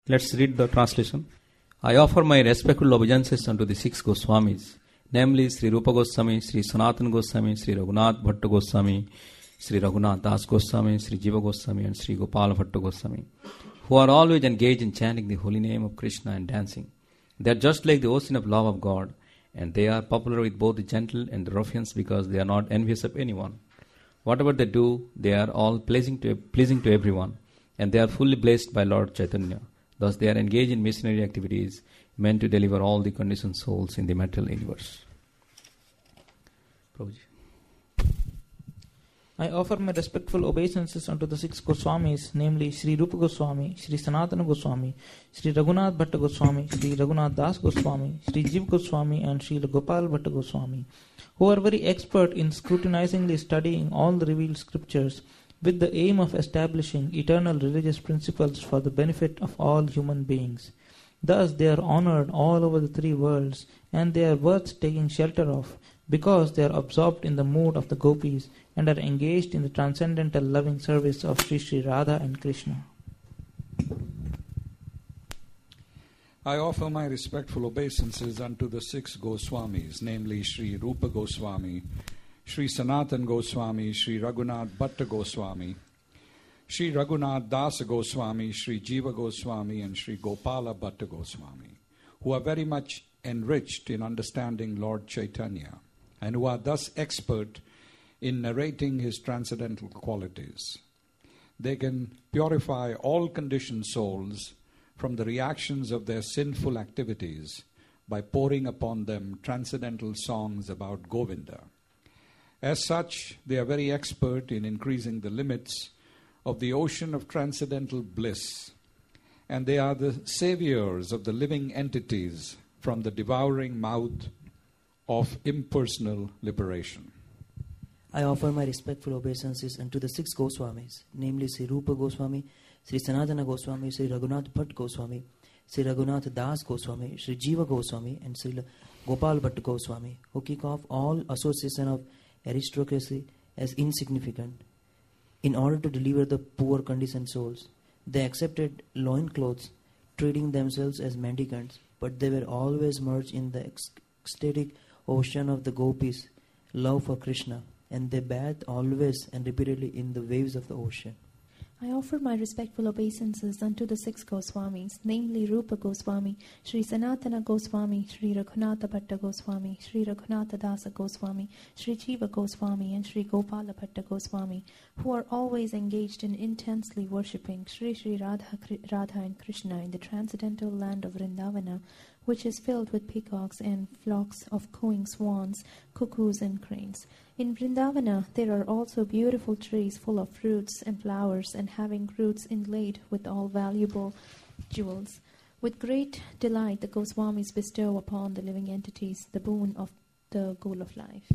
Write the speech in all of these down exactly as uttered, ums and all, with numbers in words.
Let's read the translation. I offer my respectful obeisances unto the six Goswamis, namely Sri Rupa Goswami, Sri Sanatana Goswami, Sri Raghunath Bhatta Goswami, Sri Raghunath Das Goswami, Sri Jiva Goswami, and Sri Gopala Bhatta Goswami, who are always engaged in chanting the holy name of Krishna and dancing. They are just like the ocean of love of God, and they are popular with both the gentle and the ruffians because they are not envious of anyone. Whatever they do, they are all pleasing to pleasing to everyone, and they are fully blessed by Lord Chaitanya. Thus, they are engaged in missionary activities meant to deliver all the conditioned souls in the material universe. Prabhuji. I offer my respectful obeisances unto the six Goswamis, namely Sri Rupa Goswami, Sri Sanatana Goswami, Sri Raghunath Bhatta Goswami, Sri Raghunath Das Goswami, Sri Jiva Goswami, and Sri Gopal Bhatta Goswami, who are very expert in scrutinizingly studying all the revealed scriptures with the aim of establishing eternal religious principles for the benefit of all human beings. Thus they are honored all over the three worlds, and they are worth taking shelter of, because they are absorbed in the mood of the gopis and are engaged in the transcendental loving service of Sri Sri Radha and Krishna. I offer my respectful obeisances unto the six Goswamis, namely Sri Rupa Goswami, Sri Sanatana Goswami, Sri Raghunath Bhatta Goswami, Sri Raghunath Dasa Goswami, Sri Jiva Goswami, and Sri Gopala Bhatta Goswami, who are very much enriched in understanding Lord Chaitanya, and who are thus expert in narrating his transcendental qualities. They can purify all conditioned souls from the reactions of their sinful activities by pouring upon them transcendental songs about Govinda. As such, they are very expert in increasing the limits of the ocean of transcendental bliss, and they are the saviors of the living entities from the devouring mouth of impersonal liberation. I offer my respectful obeisances unto the six Goswamis, namely Sri Rupa Goswami, Sri Sanatana Goswami, Sri Raghunath Bhatta Goswami, Sri Raghunath Das Goswami, Sri Jiva Goswami, and Sri Gopal Bhatta Goswami, who kick off all association of aristocracy as insignificant. In order to deliver the poor conditioned souls, they accepted loincloths, treating themselves as mendicants, but they were always merged in the ecstatic ocean of the gopis' love for Krishna, and they bathed always and repeatedly in the waves of the ocean. I offer my respectful obeisances unto the six Goswamis, namely Rupa Goswami, Sri Sanatana Goswami, Sri Raghunatha Bhatta Goswami, Sri Raghunatha Dasa Goswami, Sri Jiva Goswami, and Sri Gopala Bhatta Goswami, who are always engaged in intensely worshipping Sri Sri Radha, Radha and Krishna in the transcendental land of Vrindavana, which is filled with peacocks and flocks of cooing swans, cuckoos and cranes. In Vrindavana, there are also beautiful trees full of fruits and flowers and having roots inlaid with all valuable jewels. With great delight, the Goswamis bestow upon the living entities the boon of the goal of life.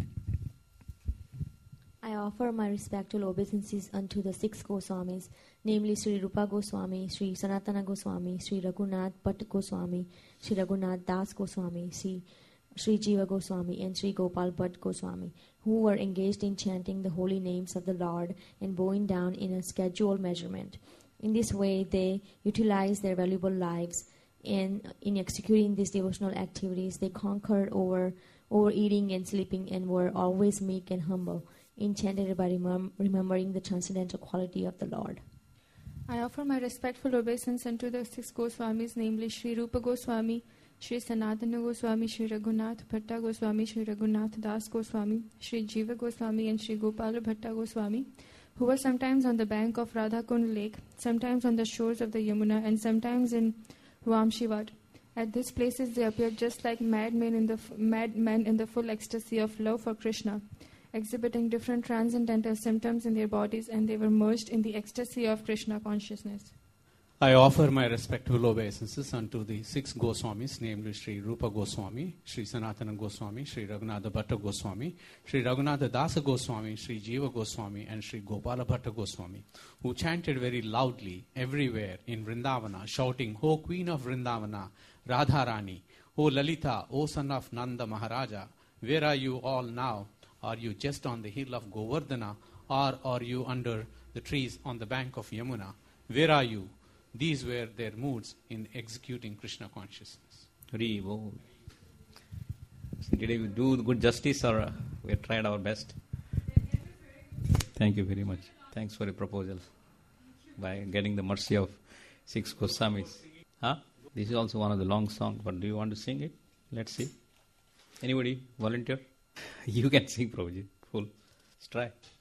I offer my respectful obeisances unto the six Goswamis, namely Sri Rupa Goswami, Sri Sanatana Goswami, Sri Raghunath Bhatta Goswami, Sri Raghunath Das Goswami, Sri, Sri Jiva Goswami, and Sri Gopal Bhatta Goswami, who were engaged in chanting the holy names of the Lord and bowing down in a scheduled measurement. In this way, they utilize their valuable lives, and in executing these devotional activities, they conquered over overeating and sleeping and were always meek and humble, enchanted by remem- remembering the transcendental quality of the Lord. I offer my respectful obeisance unto the six Goswamis, namely Sri Rupa Goswami, Sri Sanatana Goswami, Sri Raghunath Bhatta Goswami, Sri Raghunath Das Goswami, Sri Jiva Goswami, and Sri Gopala Bhatta Goswami, who were sometimes on the bank of Radhakund Lake, sometimes on the shores of the Yamuna, and sometimes in Vamshivat. At these places they appeared just like madmen in the f- madmen in the full ecstasy of love for Krishna, exhibiting different transcendental symptoms in their bodies, and they were merged in the ecstasy of Krishna consciousness. I offer my respectful obeisances unto the six Goswamis, namely Sri Rupa Goswami, Sri Sanatana Goswami, Sri Raghunatha Bhatta Goswami, Sri Raghunatha Dasa Goswami, Sri Jiva Goswami, and Sri Gopala Bhatta Goswami, who chanted very loudly everywhere in Vrindavana, shouting, "O Queen of Vrindavana, Radharani, O Lalita, O son of Nanda Maharaja, where are you all now? Are you just on the hill of Govardhana, or are you under the trees on the bank of Yamuna? Where are you? These were their moods in executing Krishna consciousness. Hari Bol. Did we do good justice, or uh, we have tried our best? Thank you very much. Thanks for your proposal. By getting the mercy of six Goswamis. Huh? This is also one of the long songs, but do you want to sing it? Let's see. Anybody volunteer? You can sing, Prabhuji. Full. Let's try.